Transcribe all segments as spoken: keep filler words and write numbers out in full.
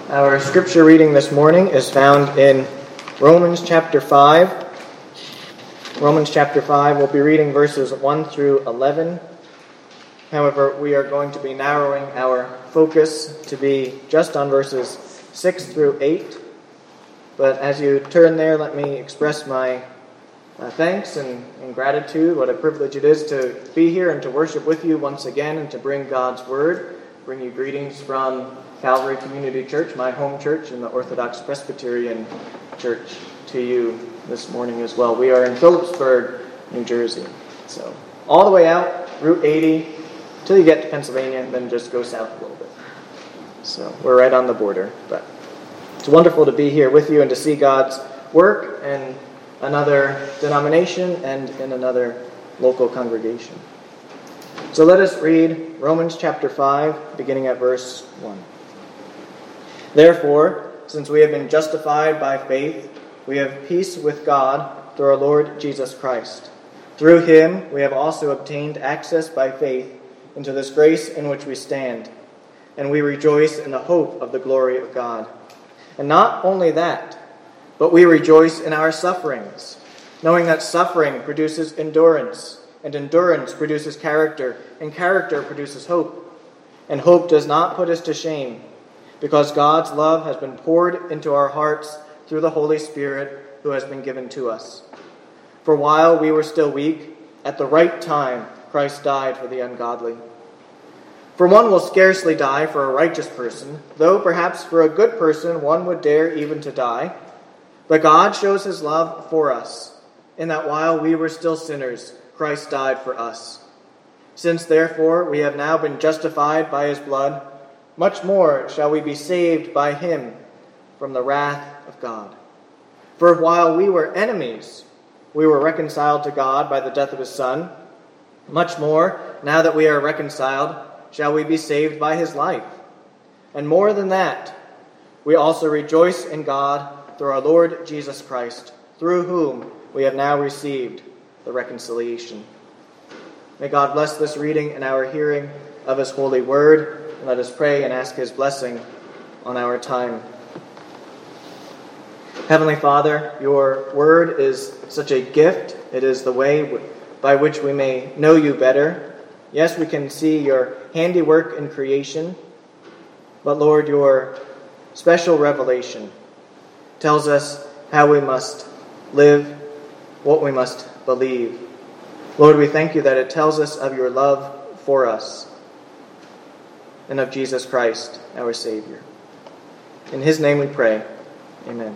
Our scripture reading this morning is found in Romans chapter five. Romans chapter five, we'll be reading verses one through eleven. However, we are going to be narrowing our focus to be just on verses six through eight. But as you turn there, let me express my uh, thanks and, and gratitude. What a privilege it is to be here and to worship with you once again and to bring God's Word, bring you greetings from Calvary Community Church, my home church, and the Orthodox Presbyterian Church to you this morning as well. We are in Phillipsburg, New Jersey. So all the way out, Route eighty, until you get to Pennsylvania, and then just go south a little bit. So we're right on the border. But it's wonderful to be here with you and to see God's work in another denomination and in another local congregation. So let us read Romans chapter five, beginning at verse one. Therefore, since we have been justified by faith, we have peace with God through our Lord Jesus Christ. Through him we have also obtained access by faith into this grace in which we stand, and we rejoice in the hope of the glory of God. And not only that, but we rejoice in our sufferings, knowing that suffering produces endurance, and endurance produces character, and character produces hope. And hope does not put us to shame, because God's love has been poured into our hearts through the Holy Spirit who has been given to us. For while we were still weak, at the right time Christ died for the ungodly. For one will scarcely die for a righteous person, though perhaps for a good person one would dare even to die. But God shows his love for us, in that while we were still sinners, Christ died for us. Since therefore we have now been justified by his blood, much more shall we be saved by him from the wrath of God. For while we were enemies, we were reconciled to God by the death of his Son. Much more, now that we are reconciled, shall we be saved by his life. And more than that, we also rejoice in God through our Lord Jesus Christ, through whom we have now received the reconciliation. May God bless this reading and our hearing of his holy word. And let us pray and ask his blessing on our time. Heavenly Father, your word is such a gift. It is the way by which we may know you better. Yes, we can see your handiwork in creation, but Lord, your special revelation tells us how we must live, what we must believe. Lord, we thank you that it tells us of your love for us and of Jesus Christ, our Savior. In his name we pray. Amen.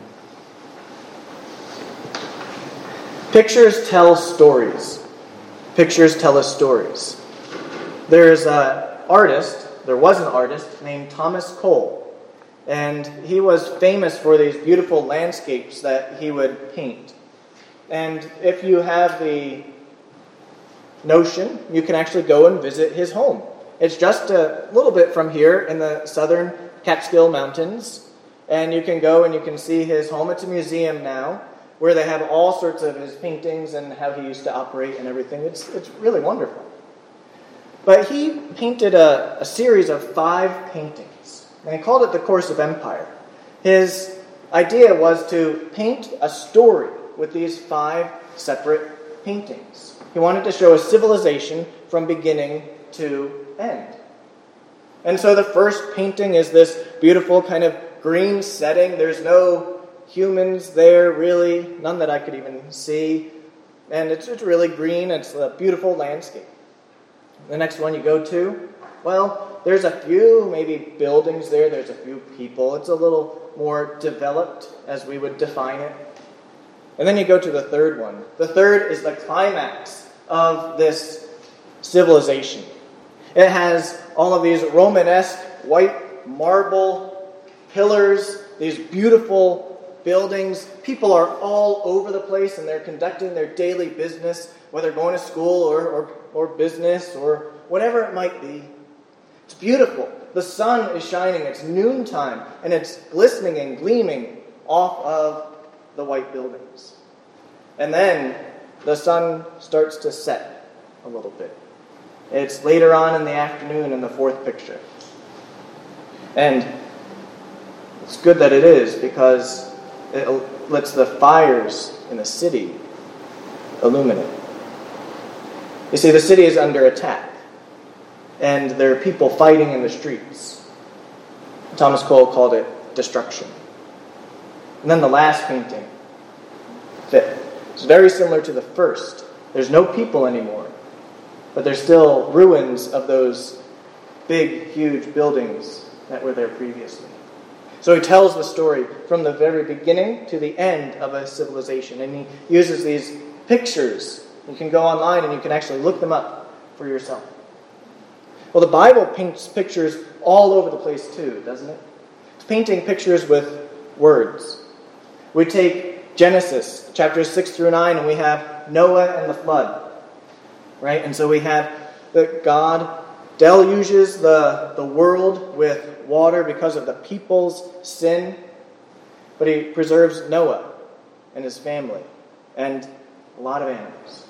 Pictures tell stories. Pictures tell us stories. There's an artist, there was an artist named Thomas Cole, and he was famous for these beautiful landscapes that he would paint. And if you have the notion, you can actually go and visit his home. It's just a little bit from here in the southern Catskill Mountains, and you can go and you can see his home. It's a museum now, where they have all sorts of his paintings and how he used to operate and everything. It's it's really wonderful. But he painted a, a series of five paintings, and he called it The Course of Empire. His idea was to paint a story with these five separate paintings. He wanted to show a civilization from beginning to end. And so the first painting is this beautiful kind of green setting. There's no humans there, really, none that I could even see. And it's, it's really green. It's a beautiful landscape. The next one you go to, well, there's a few maybe buildings there. There's a few people. It's a little more developed as we would define it. And then you go to the third one. The third is the climax of this civilization. It has all of these Romanesque white marble pillars, these beautiful buildings. People are all over the place and they're conducting their daily business, whether going to school or, or, or business or whatever it might be. It's beautiful. The sun is shining. It's noontime and it's glistening and gleaming off of the white buildings. And then the sun starts to set a little bit. It's later on in the afternoon in the fourth picture. And It's good that it is, because it lets the fires in the city illuminate. You see, the city is under attack, and there are people fighting in the streets. Thomas Cole called it destruction. And then the last painting, fifth. It's very similar to the first. There's no people anymore, but there's still ruins of those big, huge buildings that were there previously. So he tells the story from the very beginning to the end of a civilization, and he uses these pictures. You can go online and you can actually look them up for yourself. Well, the Bible paints pictures all over the place too, doesn't it? It's painting pictures with words. We take Genesis chapters six through nine, and we have Noah and the flood, right? And so we have that God deluges the, the world with water because of the people's sin, but he preserves Noah and his family and a lot of animals.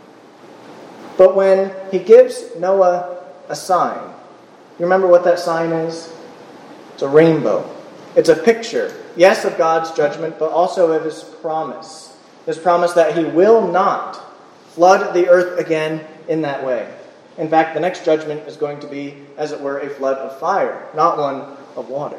But when he gives Noah a sign, you remember what that sign is? It's a rainbow. It's a picture, yes, of God's judgment, but also of his promise. His promise that he will not flood the earth again in that way. In fact, the next judgment is going to be, as it were, a flood of fire, not one of water.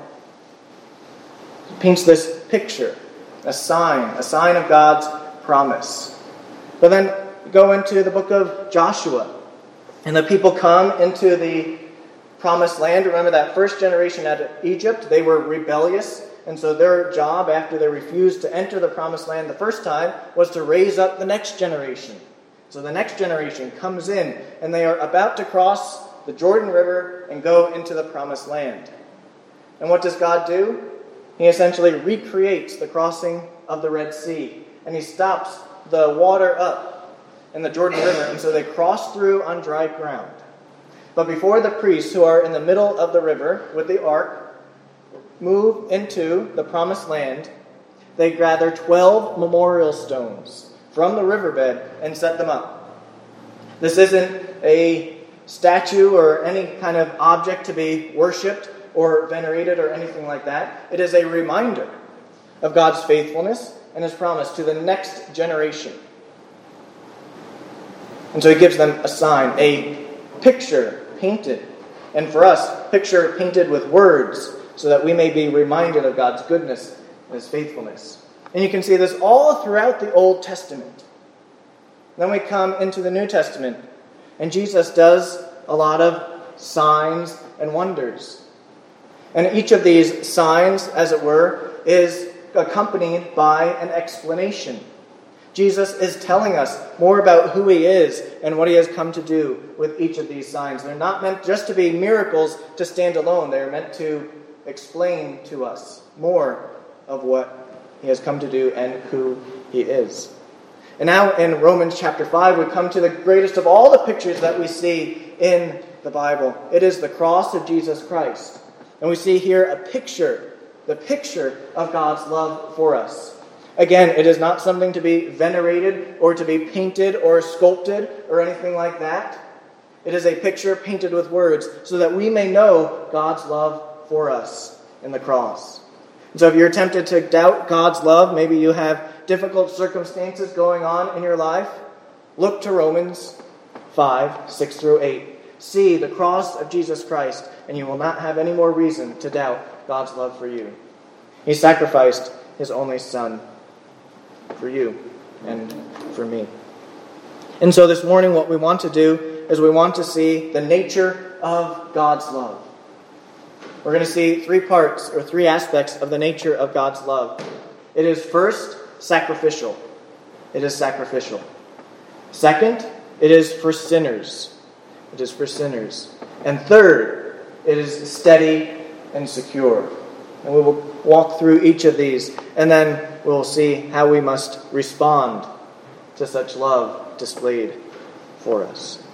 He paints this picture, a sign, a sign of God's promise. But then go into the book of Joshua, and the people come into the promised land. Remember that first generation out of Egypt, they were rebellious, and so their job after they refused to enter the promised land the first time was to raise up the next generation. So the next generation comes in, and they are about to cross the Jordan River and go into the promised land. And what does God do? He essentially recreates the crossing of the Red Sea, and he stops the water up in the Jordan River, and so they cross through on dry ground. But before the priests, who are in the middle of the river with the ark, move into the promised land, they gather twelve memorial stones from the riverbed and set them up. This isn't a statue or any kind of object to be worshipped or venerated or anything like that. It is a reminder of God's faithfulness and his promise to the next generation. And so he gives them a sign, a picture painted. And for us, picture painted with words, so that we may be reminded of God's goodness and his faithfulness. And you can see this all throughout the Old Testament. Then we come into the New Testament, and Jesus does a lot of signs and wonders. And each of these signs, as it were, is accompanied by an explanation. Jesus is telling us more about who he is and what he has come to do with each of these signs. They're not meant just to be miracles to stand alone. They're meant to explain to us more of what he has come to do and who he is. And now in Romans chapter five, we come to the greatest of all the pictures that we see in the Bible. It is the cross of Jesus Christ. And we see here a picture, the picture of God's love for us. Again, it is not something to be venerated or to be painted or sculpted or anything like that. It is a picture painted with words so that we may know God's love for us in the cross. And so if you're tempted to doubt God's love, maybe you have difficult circumstances going on in your life, look to Romans five, six through eight. See the cross of Jesus Christ, and you will not have any more reason to doubt God's love for you. He sacrificed his only Son for you and for me. And so this morning what we want to do is we want to see the nature of God's love. We're going to see three parts or three aspects of the nature of God's love. It is first sacrificial. It is sacrificial. Second, it is for sinners. It is for sinners. And third, it is steady and secure. And we will walk through each of these, and then we'll see how we must respond to such love displayed for us.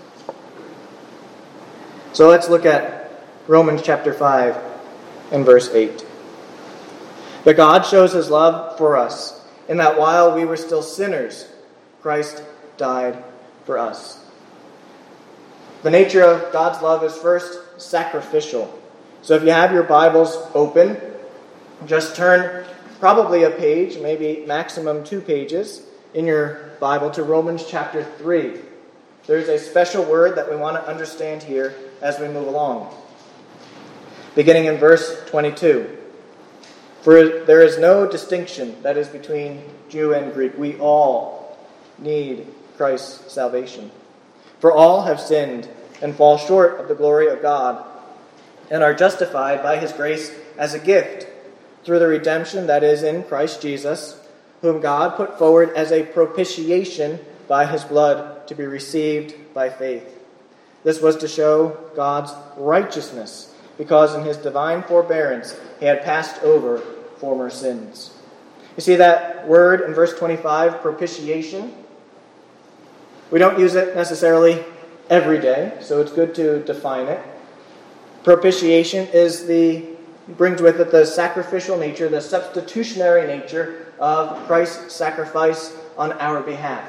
So let's look at Romans chapter five and verse eight. But God shows his love for us, in that while we were still sinners, Christ died for us. The nature of God's love is first sacrificial. So if you have your Bibles open, just turn probably a page, maybe maximum two pages, in your Bible to Romans chapter three. There's a special word that we want to understand here as we move along. Beginning in verse twenty-two. For there is no distinction that is between Jew and Greek. We all need Christ's salvation. For all have sinned and fall short of the glory of God, and are justified by his grace as a gift, through the redemption that is in Christ Jesus, whom God put forward as a propitiation by his blood to be received by faith. This was to show God's righteousness, because in his divine forbearance he had passed over former sins. You see that word in verse twenty-five, propitiation? We don't use it necessarily every day, so it's good to define it. Propitiation is the brings with it the sacrificial nature, the substitutionary nature of Christ's sacrifice on our behalf.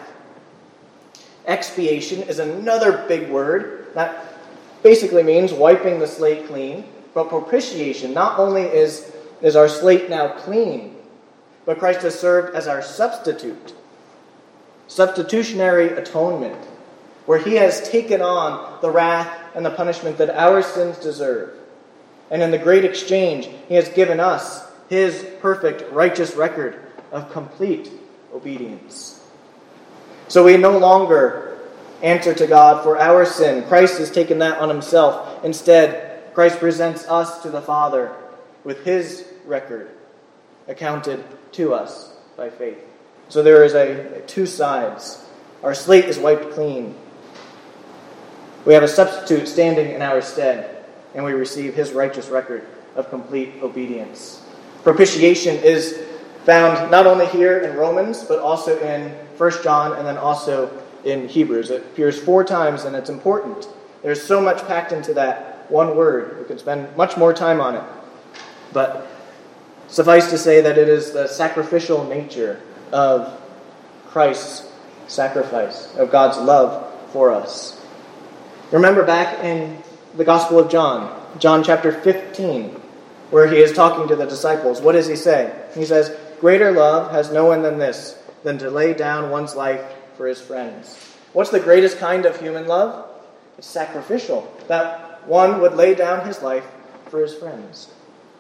Expiation is another big word that basically means wiping the slate clean. But propitiation, not only is, is our slate now clean, but Christ has served as our substitute. Substitutionary atonement, where he has taken on the wrath and the punishment that our sins deserve. And in the great exchange, he has given us his perfect, righteous record of complete obedience. So we no longer answer to God for our sin. Christ has taken that on himself. Instead, Christ presents us to the Father with his record accounted to us by faith. So there is a, a two sides. Our slate is wiped clean. We have a substitute standing in our stead, and we receive his righteous record of complete obedience. Propitiation is found not only here in Romans, but also in First John and then also in Hebrews. It appears four times, and it's important. There's so much packed into that one word. We could spend much more time on it. But suffice to say that it is the sacrificial nature of Christ's sacrifice, of God's love for us. Remember back in the Gospel of John, John chapter fifteen, where he is talking to the disciples. What does he say? He says, "Greater love has no one than this, than to lay down one's life for his friends." What's the greatest kind of human love? It's sacrificial, that one would lay down his life for his friends.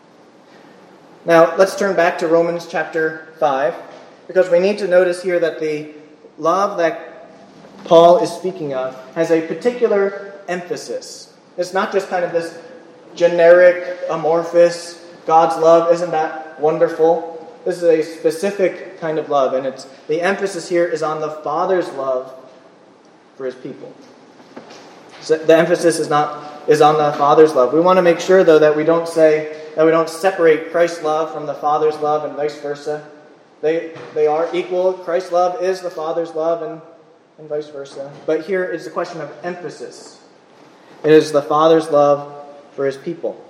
Now, let's turn back to Romans chapter five, because we need to notice here that the love that Paul is speaking of has a particular emphasis. It's not just kind of this generic, amorphous, God's love, isn't that wonderful? This is a specific kind of love, and it's the emphasis here is on the Father's love for his people. So the emphasis is not is on the Father's love. We want to make sure, though, that we don't say that we don't separate Christ's love from the Father's love and vice versa. They they are equal. Christ's love is the Father's love, and, and vice versa. But here is a question of emphasis. It is the Father's love for his people.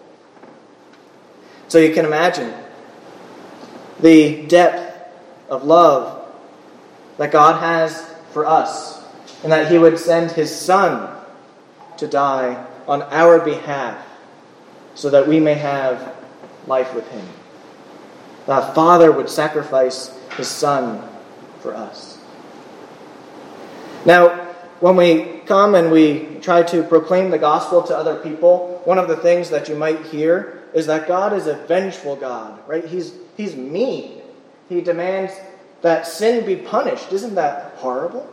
So you can imagine the depth of love that God has for us, and that he would send his Son to die on our behalf so that we may have life with him. The Father would sacrifice his Son for us. Now, when we come and we try to proclaim the gospel to other people, one of the things that you might hear is that God is a vengeful God, right? He's he's mean. He demands that sin be punished. Isn't that horrible?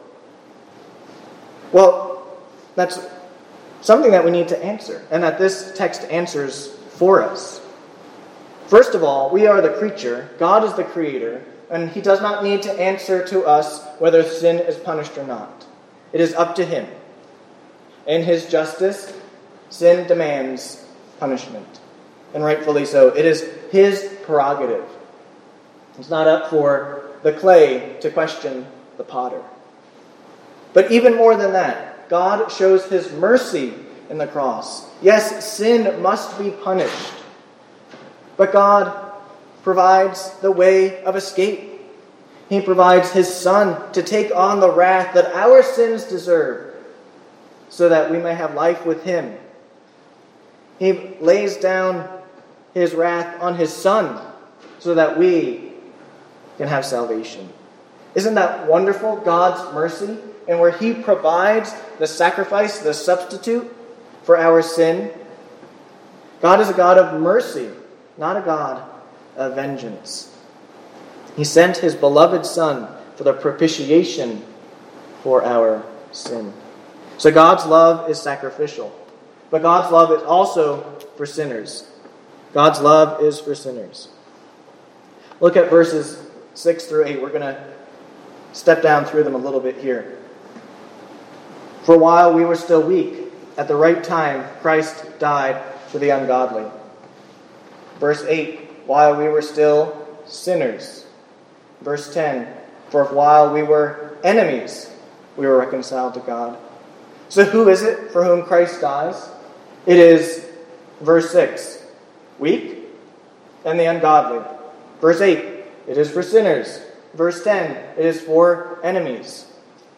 Well, that's something that we need to answer, and that this text answers for us. First of all, we are the creature. God is the creator, and he does not need to answer to us whether sin is punished or not. It is up to him. In his justice, sin demands punishment, and rightfully so. It is his prerogative. It's not up for the clay to question the potter. But even more than that, God shows his mercy in the cross. Yes, sin must be punished, but God provides the way of escape. He provides his Son to take on the wrath that our sins deserve, so that we may have life with him. He lays down his wrath on his Son so that we can have salvation. Isn't that wonderful, God's mercy, and where he provides the sacrifice, the substitute for our sin? God is a God of mercy, not a God of vengeance. He sent his beloved Son for the propitiation for our sin. So God's love is sacrificial, but God's love is also for sinners. God's love is for sinners. Look at verses six through eight. We're going to step down through them a little bit here. For while we were still weak, at the right time, Christ died for the ungodly. Verse eight, while we were still sinners. Verse ten, for while we were enemies, we were reconciled to God. So who is it for whom Christ dies? It is, verse six, weak and the ungodly. Verse eight, it is for sinners. Verse ten, it is for enemies.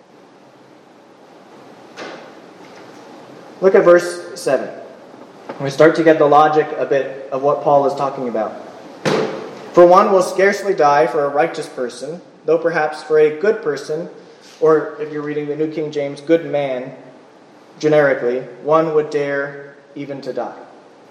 Look at verse seven. We start to get the logic a bit of what Paul is talking about. For one will scarcely die for a righteous person, though perhaps for a good person, or if you're reading the New King James, good man, generically, one would dare even to die.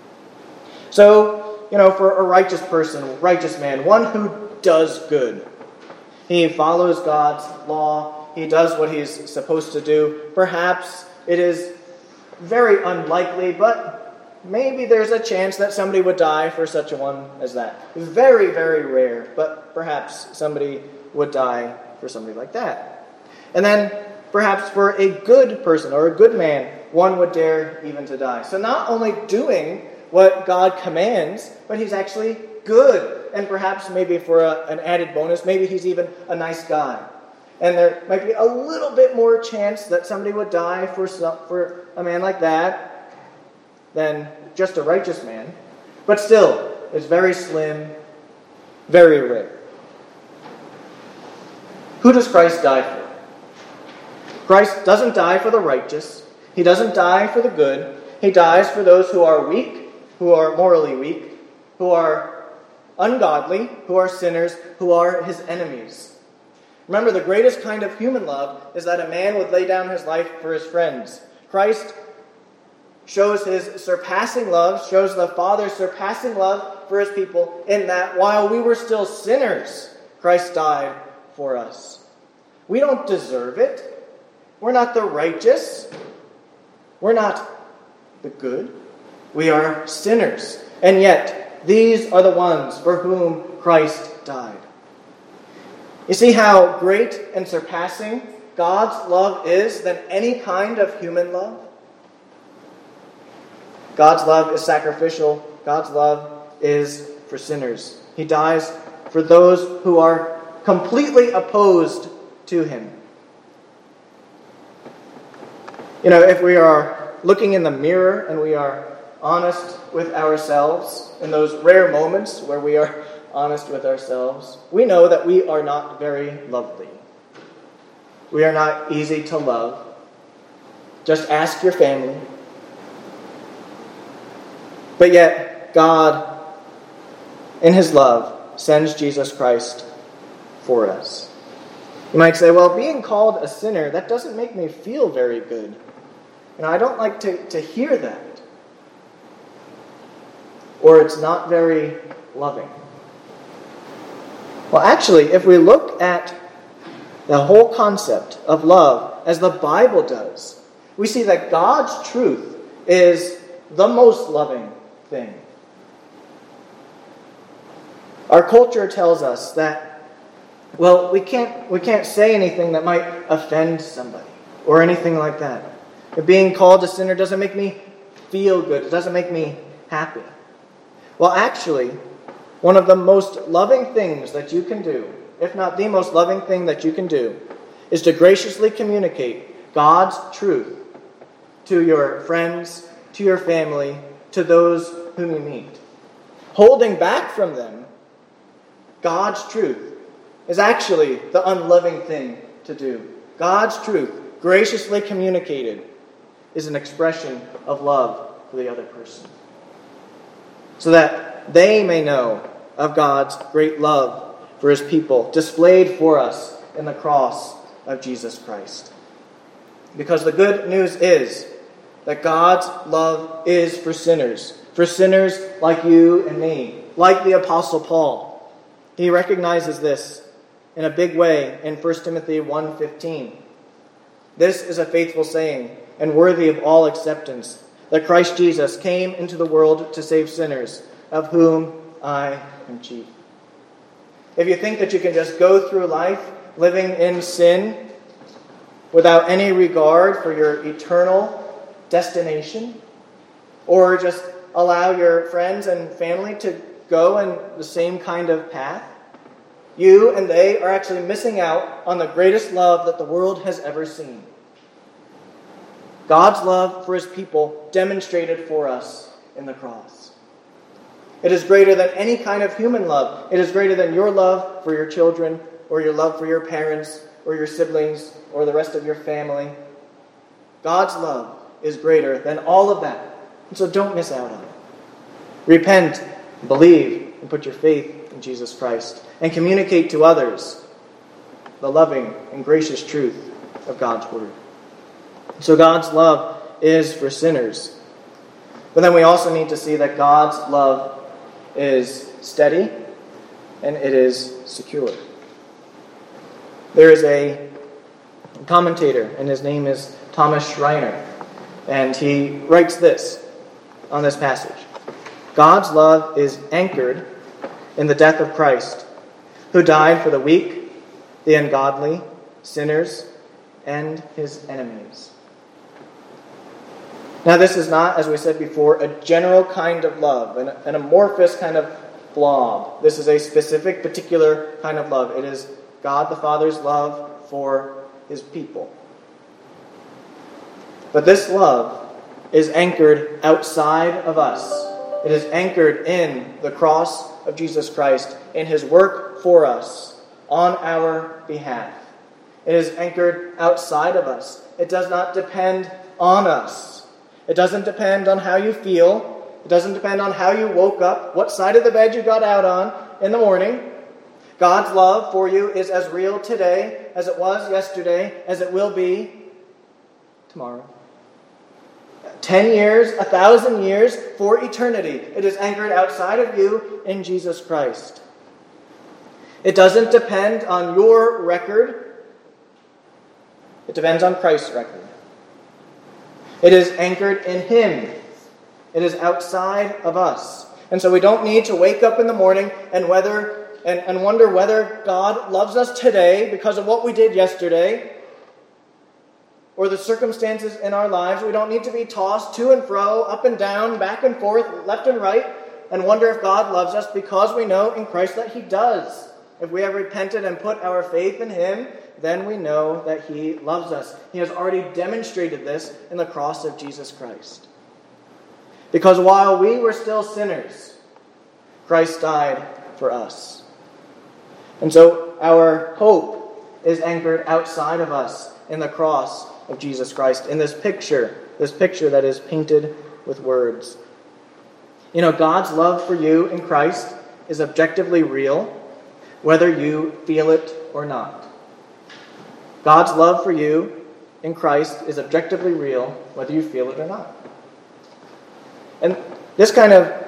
So, you know, for a righteous person, righteous man, one who does good. He follows God's law. He does what he's supposed to do. Perhaps it is very unlikely, but maybe there's a chance that somebody would die for such a one as that. Very, very rare, but perhaps somebody would die for somebody like that. And then perhaps for a good person or a good man, one would dare even to die. So not only doing what God commands, but he's actually good. And perhaps maybe for a, an added bonus, maybe he's even a nice guy. And there might be a little bit more chance that somebody would die for some, for a man like that than just a righteous man. But still, it's very slim, very rare. Who does Christ die for? Christ doesn't die for the righteous. He doesn't die for the good. He dies for those who are weak, who are morally weak, who are ungodly, who are sinners, who are his enemies. Remember, the greatest kind of human love is that a man would lay down his life for his friends. Christ shows his surpassing love, shows the Father's surpassing love for his people, in that while we were still sinners, Christ died for us. We don't deserve it. We're not the righteous. We're not the good. We are sinners. And yet, these are the ones for whom Christ died. You see how great and surpassing God's love is than any kind of human love? God's love is sacrificial. God's love is for sinners. He dies for those who are completely opposed to him. You know, if we are looking in the mirror and we are honest with ourselves in those rare moments where we are honest with ourselves, we know that we are not very lovely. We are not easy to love. Just ask your family. But yet, God, in his love, sends Jesus Christ for us. You might say, well, being called a sinner, that doesn't make me feel very good. You know, I don't like to, to hear that. Or it's not very loving. Well, actually, if we look at the whole concept of love as the Bible does, we see that God's truth is the most loving thing. Our culture tells us that, well, we can't we can't say anything that might offend somebody or anything like that. If being called a sinner doesn't make me feel good, it doesn't make me happy. Well, actually, one of the most loving things that you can do, if not the most loving thing that you can do, is to graciously communicate God's truth to your friends, to your family, to those whom you meet. Holding back from them God's truth is actually the unloving thing to do. God's truth, graciously communicated, is an expression of love for the other person. So that they may know of God's great love for his people, displayed for us in the cross of Jesus Christ. Because the good news is that God's love is for sinners, for sinners like you and me, like the Apostle Paul. He recognizes this in a big way in First Timothy one fifteen. This is a faithful saying and worthy of all acceptance, that Christ Jesus came into the world to save sinners, of whom I am chief. If you think that you can just go through life living in sin without any regard for your eternal destination, or just allow your friends and family to go in the same kind of path, you and they are actually missing out on the greatest love that the world has ever seen. God's love for his people demonstrated for us in the cross. It is greater than any kind of human love. It is greater than your love for your children, or your love for your parents, or your siblings, or the rest of your family. God's love is greater than all of that. And so don't miss out on it. Repent, believe, and put your faith in Jesus Christ, and communicate to others the loving and gracious truth of God's word. So God's love is for sinners. But then we also need to see that God's love is steady and it is secure. There is a commentator, and his name is Thomas Schreiner, and he writes this on this passage. God's love is anchored in the death of Christ, who died for the weak, the ungodly, sinners, and his enemies. Now, this is not, as we said before, a general kind of love, an, an amorphous kind of blob. This is a specific, particular kind of love. It is God the Father's love for his people. But this love is anchored outside of us. It is anchored in the cross of Jesus Christ, in his work for us, on our behalf. It is anchored outside of us. It does not depend on us. It doesn't depend on how you feel. It doesn't depend on how you woke up, what side of the bed you got out on in the morning. God's love for you is as real today as it was yesterday, as it will be tomorrow. Ten years, a thousand years, for eternity. It is anchored outside of you in Jesus Christ. It doesn't depend on your record. It depends on Christ's record. It is anchored in him. It is outside of us. And so we don't need to wake up in the morning and whether and, and wonder whether God loves us today because of what we did yesterday, or the circumstances in our lives. We don't need to be tossed to and fro, up and down, back and forth, left and right, and wonder if God loves us, because we know in Christ that he does. If we have repented and put our faith in him, then we know that he loves us. He has already demonstrated this in the cross of Jesus Christ. Because while we were still sinners, Christ died for us. And so our hope is anchored outside of us in the cross of Jesus Christ, in this picture, this picture that is painted with words. You know, God's love for you in Christ is objectively real, whether you feel it or not. God's love for you in Christ is objectively real, whether you feel it or not. And this kind of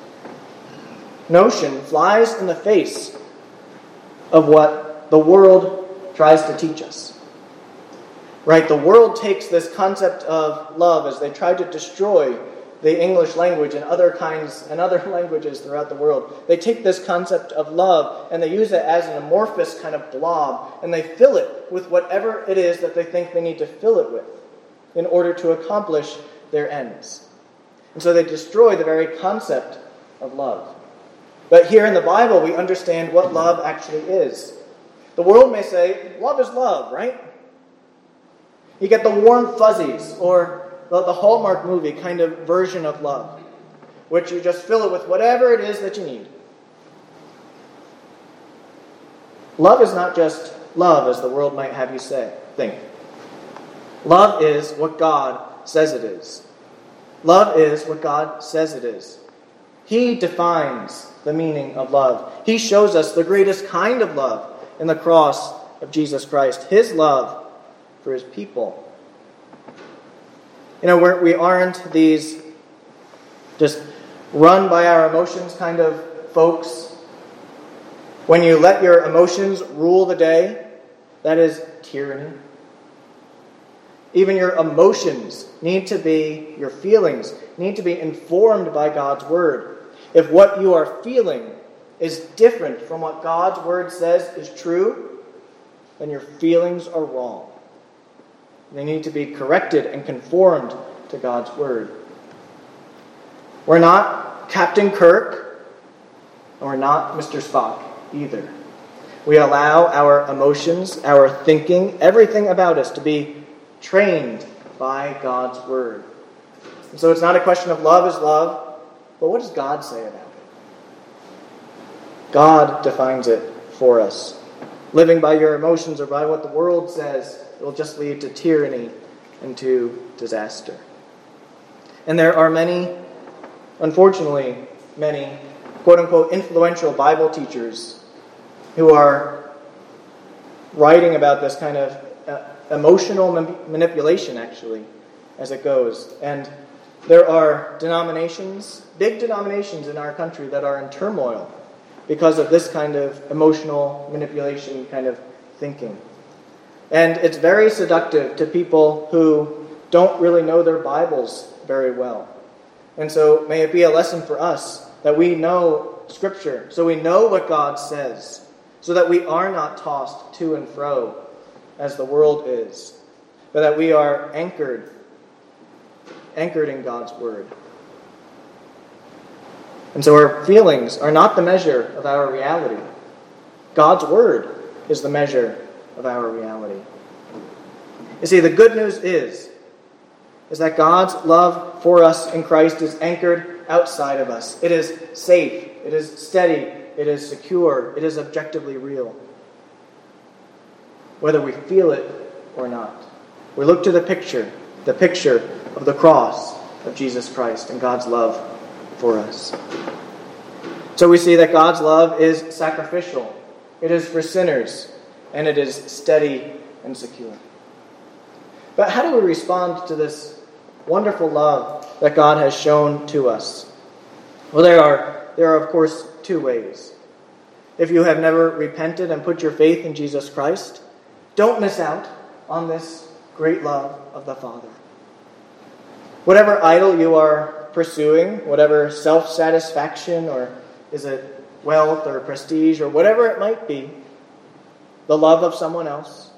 notion flies in the face of what the world tries to teach us. Right? The world takes this concept of love as they try to destroy the English language and other kinds and other languages throughout the world. They take this concept of love and they use it as an amorphous kind of blob, and they fill it with whatever it is that they think they need to fill it with in order to accomplish their ends. And so they destroy the very concept of love. But here in the Bible, we understand what love actually is. The world may say, love is love, right? You get the warm fuzzies, or the, the Hallmark movie kind of version of love, which you just fill it with whatever it is that you need. Love is not just love, as the world might have you say, think. Love is what God says it is. Love is what God says it is. He defines the meaning of love. He shows us the greatest kind of love in the cross of Jesus Christ, his love for his people. You know, we're, we aren't these just run by our emotions kind of folks. When you let your emotions rule the day, that is tyranny. Even your emotions need to be, your feelings need to be informed by God's word. If what you are feeling is different from what God's word says is true, then your feelings are wrong. They need to be corrected and conformed to God's word. We're not Captain Kirk, and we're not Mister Spock either. We allow our emotions, our thinking, everything about us to be trained by God's word. And so it's not a question of love is love, but what does God say about it? God defines it for us. Living by your emotions or by what the world says will just lead to tyranny and to disaster. And there are many, unfortunately, many, quote-unquote, influential Bible teachers who are writing about this kind of uh, emotional ma- manipulation, actually, as it goes. And there are denominations, big denominations in our country that are in turmoil because of this kind of emotional manipulation kind of thinking. And it's very seductive to people who don't really know their Bibles very well. And so may it be a lesson for us that we know Scripture, so we know what God says, so that we are not tossed to and fro as the world is, but that we are anchored, anchored in God's Word. And so our feelings are not the measure of our reality. God's Word is the measure of our reality. You see, the good news is, is that God's love for us in Christ is anchored outside of us. It is safe, it is steady, it is secure, it is objectively real. Whether we feel it or not. We look to the picture, the picture of the cross of Jesus Christ and God's love for us. So we see that God's love is sacrificial. It is for sinners, and it is steady and secure. But how do we respond to this wonderful love that God has shown to us? Well, there are, there are, of course, two ways. If you have never repented and put your faith in Jesus Christ, don't miss out on this great love of the Father. Whatever idol you are pursuing, whatever self-satisfaction, or is it wealth or prestige or whatever it might be, the love of someone else.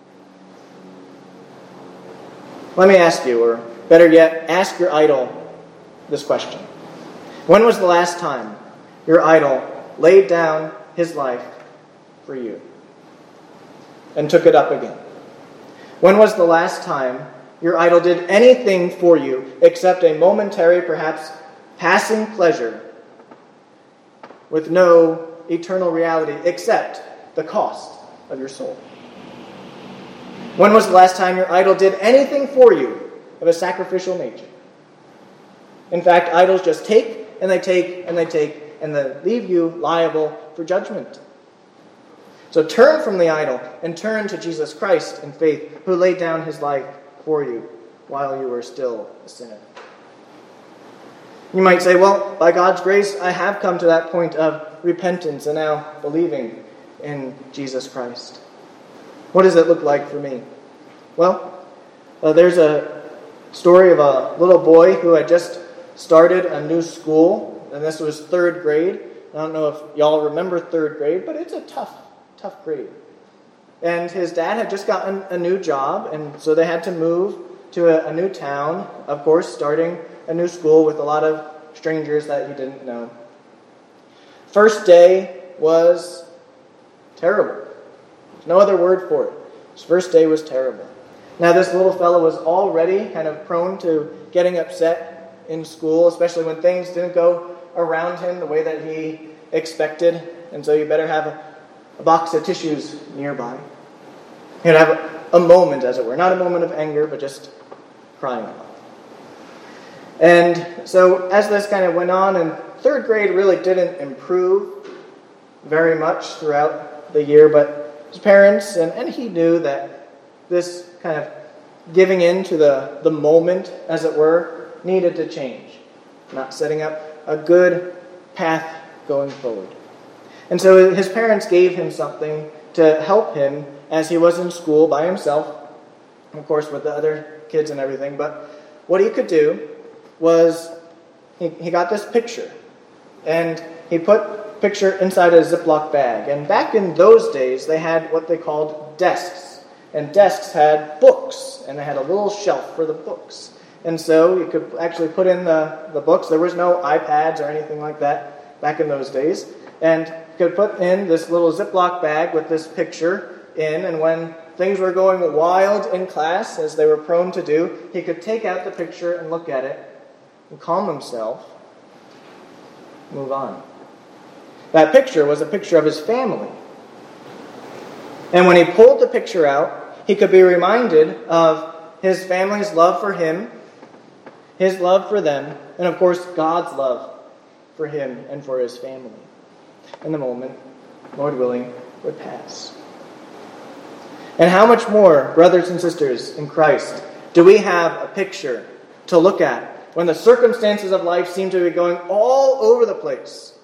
Let me ask you, or better yet, ask your idol this question. When was the last time your idol laid down his life for you and took it up again? When was the last time your idol did anything for you except a momentary, perhaps passing pleasure with no eternal reality except the cost of your soul? When was the last time your idol did anything for you of a sacrificial nature? In fact, idols just take and they take and they take and they leave you liable for judgment. So turn from the idol and turn to Jesus Christ in faith, who laid down his life for you while you were still a sinner. You might say, well, by God's grace, I have come to that point of repentance and now believing in Jesus Christ. What does it look like for me? Well, uh, there's a story of a little boy who had just started a new school, and this was third grade. I don't know if y'all remember third grade, but it's a tough, tough grade. And his dad had just gotten a new job, and so they had to move to a, a new town, of course, starting a new school with a lot of strangers that he didn't know. First day was terrible. There's no other word for it. His first day was terrible. Now, this little fellow was already kind of prone to getting upset in school, especially when things didn't go around him the way that he expected. And so you better have a, a box of tissues nearby. You'd have a, a moment, as it were. Not a moment of anger, but just crying out. And so as this kind of went on, and third grade really didn't improve very much throughout the year, but his parents, and, and he knew that this kind of giving in to the, the moment, as it were, needed to change. Not setting up a good path going forward. And so his parents gave him something to help him as he was in school by himself, of course with the other kids and everything. But what he could do was he, he got this picture, and he put picture inside a Ziploc bag. And back in those days, they had what they called desks. And desks had books, and they had a little shelf for the books. And so you could actually put in the, the books. There was no iPads or anything like that back in those days. And you could put in this little Ziploc bag with this picture in, and when things were going wild in class, as they were prone to do, he could take out the picture and look at it and calm himself, move on. That picture was a picture of his family. And when he pulled the picture out, he could be reminded of his family's love for him, his love for them, and of course God's love for him and for his family. And the moment, Lord willing, would pass. And how much more, brothers and sisters in Christ, do we have a picture to look at when the circumstances of life seem to be going all over the place?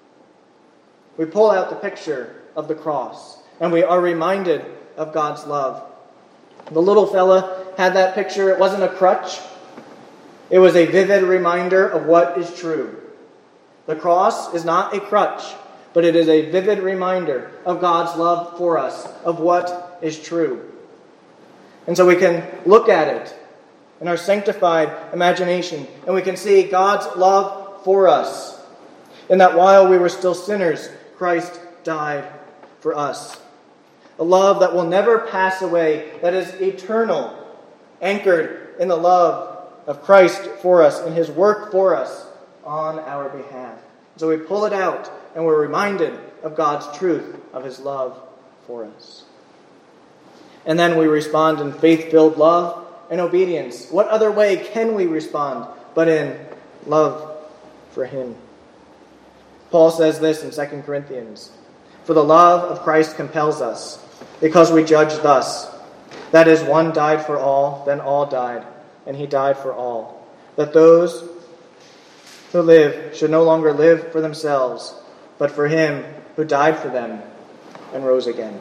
We pull out the picture of the cross, and we are reminded of God's love. The little fella had that picture. It wasn't a crutch. It was a vivid reminder of what is true. The cross is not a crutch, but it is a vivid reminder of God's love for us, of what is true. And so we can look at it in our sanctified imagination, and we can see God's love for us, in that while we were still sinners, Christ died for us. A love that will never pass away, that is eternal, anchored in the love of Christ for us and his work for us on our behalf. So we pull it out and we're reminded of God's truth, of his love for us. And then we respond in faith-filled love and obedience. What other way can we respond but in love for him? Paul says this in Second Corinthians, "For the love of Christ compels us, because we judge thus, that is, one died for all, then all died, and he died for all, that those who live should no longer live for themselves, but for him who died for them and rose again."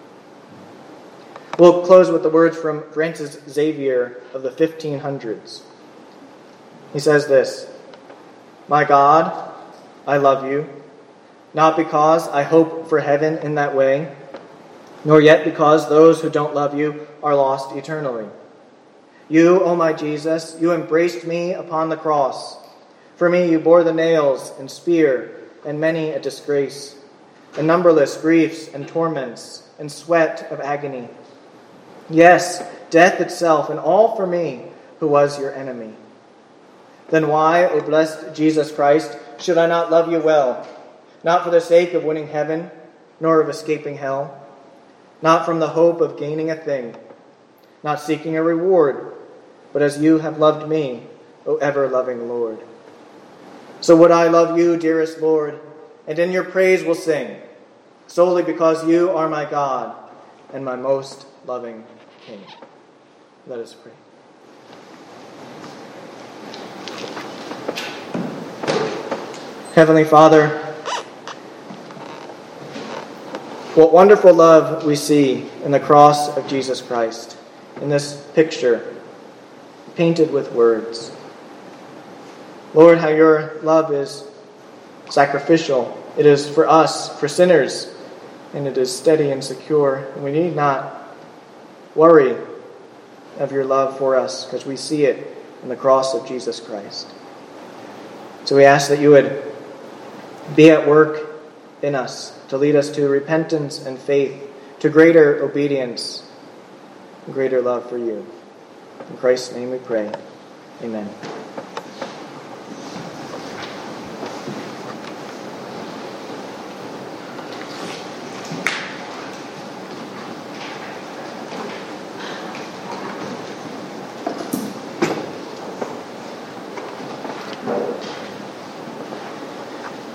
We'll close with the words from Francis Xavier of the fifteen hundreds. He says this, "My God, I love you, not because I hope for heaven in that way, nor yet because those who don't love you are lost eternally. You, O my Jesus, you embraced me upon the cross. For me you bore the nails and spear and many a disgrace, and numberless griefs and torments and sweat of agony. Yes, death itself, and all for me who was your enemy. Then why, O blessed Jesus Christ, should I not love you well? Not for the sake of winning heaven, nor of escaping hell. Not from the hope of gaining a thing, not seeking a reward, but as you have loved me, O ever-loving Lord. So would I love you, dearest Lord, and in your praise will sing, solely because you are my God and my most loving King." Let us pray. Heavenly Father, what wonderful love we see in the cross of Jesus Christ, in this picture painted with words. Lord, how your love is sacrificial. It is for us, for sinners, and it is steady and secure. And we need not worry of your love for us, because we see it in the cross of Jesus Christ. So we ask that you would be at work in us to lead us to repentance and faith, to greater obedience and greater love for you. In Christ's name we pray. Amen.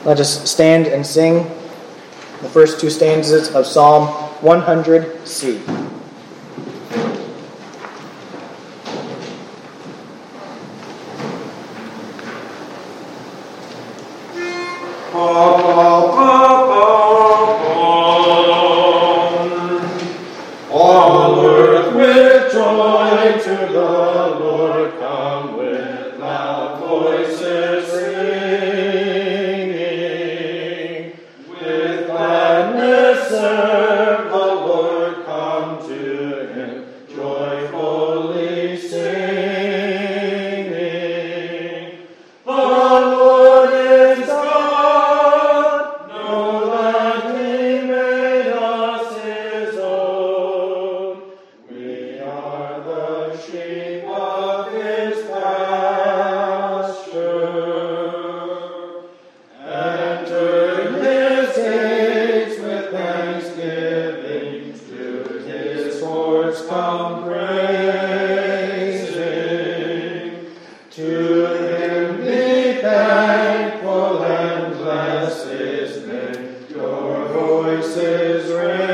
Let us stand and sing the first two stanzas of Psalm one hundred C. All earth with joy to the Lord come with loud voices singing. With gladness serve the Lord, come to him joyfully singing. The Lord is God, know that he made us his own. We are the sheep of his pasture. Enter his gates with thanksgiving, to his courts come praising. To him be thankful and bless his name, your voices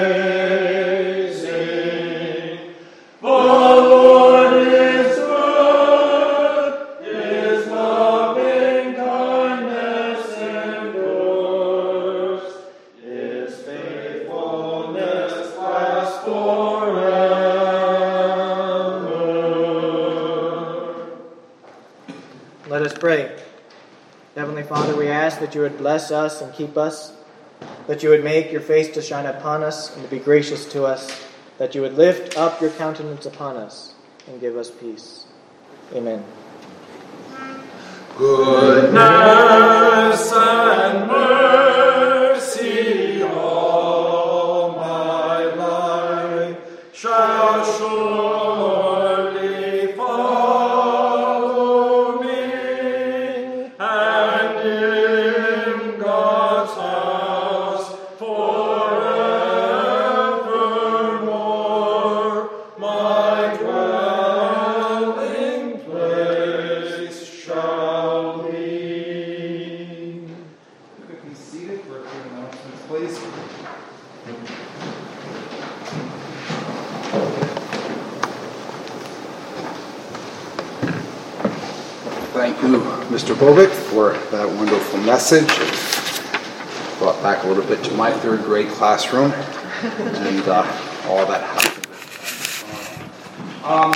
raising. The Lord is good, his loving kindness endures, his faithfulness lasts forever. Let us pray. Heavenly Father, we ask that you would bless us and keep us, that you would make your face to shine upon us and to be gracious to us, that you would lift up your countenance upon us and give us peace. Amen. Goodness and mercy all my life shall surely follow me, and in God's house forevermore my dwelling place shall be. You could be seated for a few announcements, please. Thank you, Mister Bovic, for that wonderful message. Brought back a little bit to my third grade classroom and uh, all that happened. Um,